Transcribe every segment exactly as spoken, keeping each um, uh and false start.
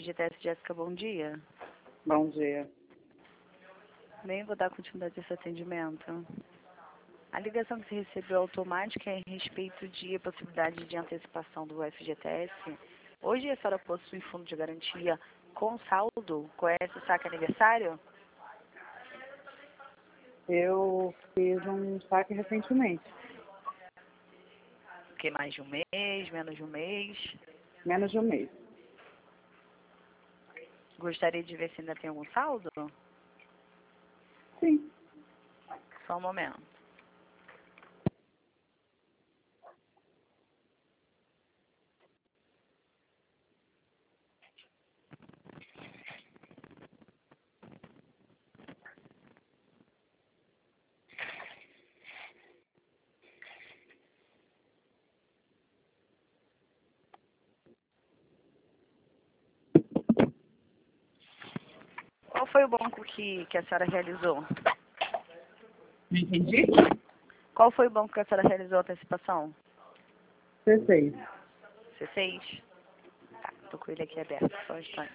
F G T S Jéssica, bom dia. Bom dia. Bem, vou dar continuidade a esse atendimento. A ligação que você recebeu automática é a respeito de possibilidade de antecipação do F G T S. Hoje a senhora possui fundo de garantia com saldo? Conhece o saque aniversário? Eu fiz um saque recentemente. O que, mais de um mês, menos de um mês? Menos de um mês. Gostaria de ver se ainda tem algum saldo? Sim. Só um momento. Qual foi o banco que, que a senhora realizou? Não entendi? Qual foi o banco que a senhora realizou a antecipação? C seis. C seis? Tá, tô com ele aqui aberto, só um instante.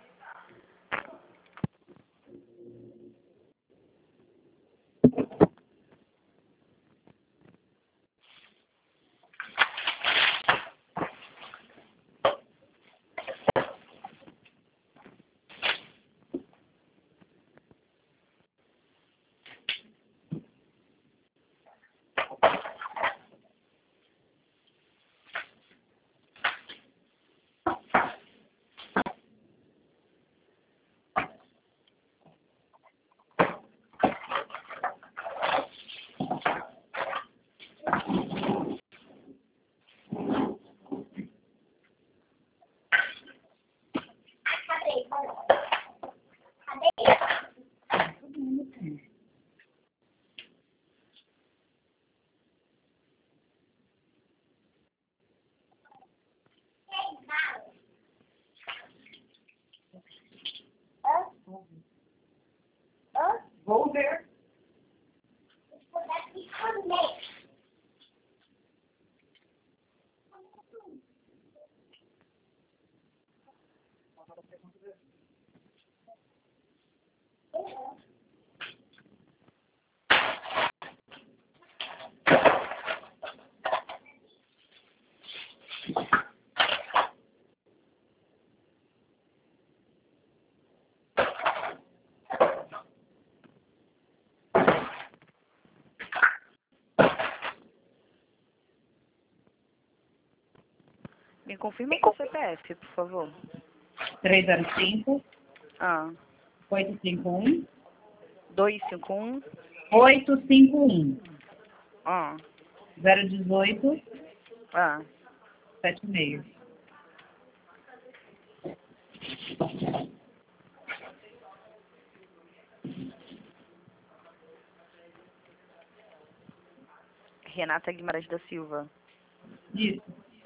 Vou ver. Me confirma o C P F, por favor. três zero cinco, Ah, oito cinco um, dois cinco um. oito cinco um, Ah, zero dezoito, ah. sete seis. Renata Guimarães da Silva. Isso.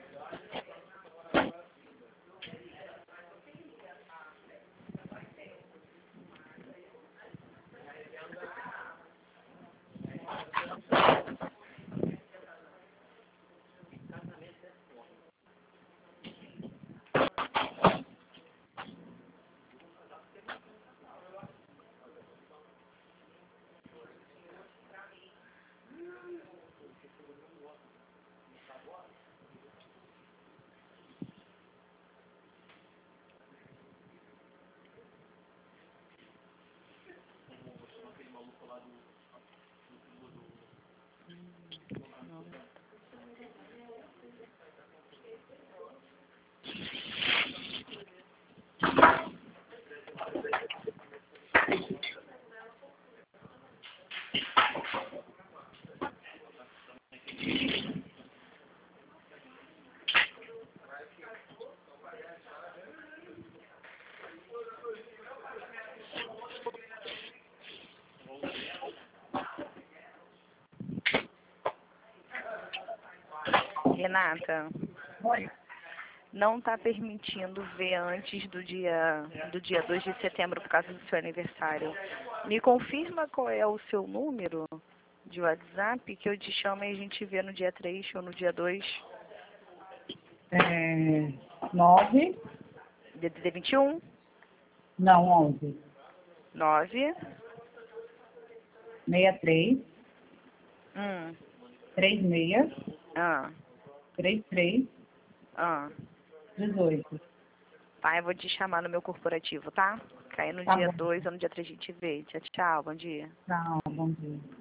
Renata, Oi. não está permitindo ver antes do dia, do dia dois de setembro por causa do seu aniversário. Me confirma qual é o seu número de WhatsApp que eu te chamo e a gente vê no dia três ou no dia dois. É, nove, D D D vinte e um, Não, onze. nove, sessenta e três, hum, trinta e seis, ah, trinta e três, ah. dezoito. Tá, eu vou te chamar no meu corporativo, tá? Cair no Tá dia bom. dois ou no dia três a gente vê. Tchau, tchau, bom dia. Tchau, bom dia.